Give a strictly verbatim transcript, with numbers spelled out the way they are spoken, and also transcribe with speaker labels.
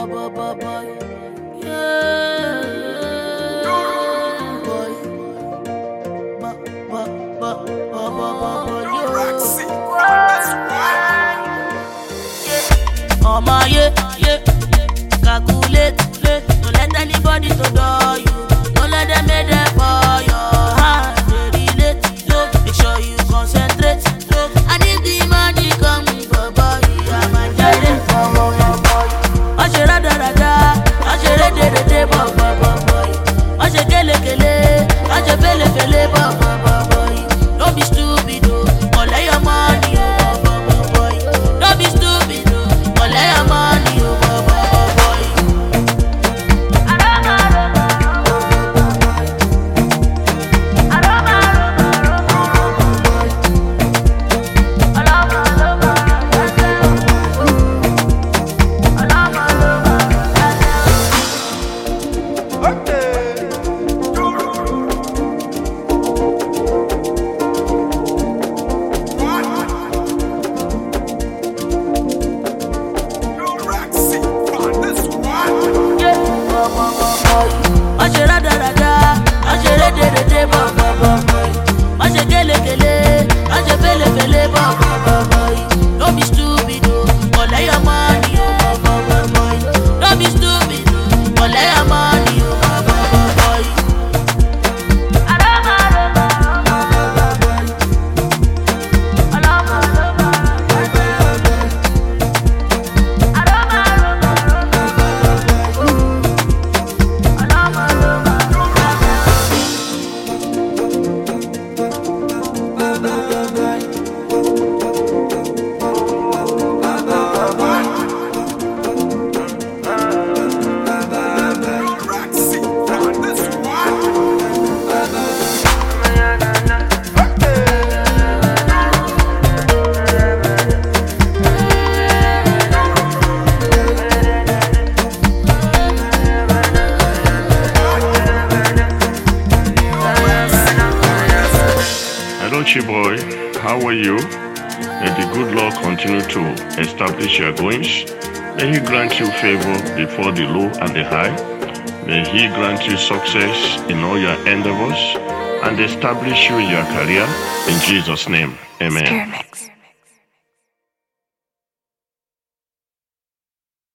Speaker 1: boy, boy, boy. Yeah, boy. Ba, ba, ba, ba, ba, ba, ba, yeah. Oh my, yeah, yeah. Calculate, yeah. Don't let anybody to know you. Don't let them make them for your hand. They relate, yeah. Make sure you concentrate, yeah. And if the money come, boy, boy, I'm a giant, boy, boy, boy. I should have done that. I should have done that, boy, boy, boy. I should kill it, kill it. I should feel it, feel it, boy, boy, boy. Don't be stupid, oh. Collect your money, oh, boy, boy, boy. Don't be stupid, oh. Collect your money, oh, boy, boy, boy. Don't be stupid, oh. Collect your money, oh, boy, boy, boy. Don't be stupid, oh. Collect your money, oh, boy, boy, boy.
Speaker 2: Hello, boy. How are you? May the good Lord continue to establish your goings. May He grant you favor before the low and the high. May He grant you success in all your endeavors and establish you in your career. In Jesus' name, amen.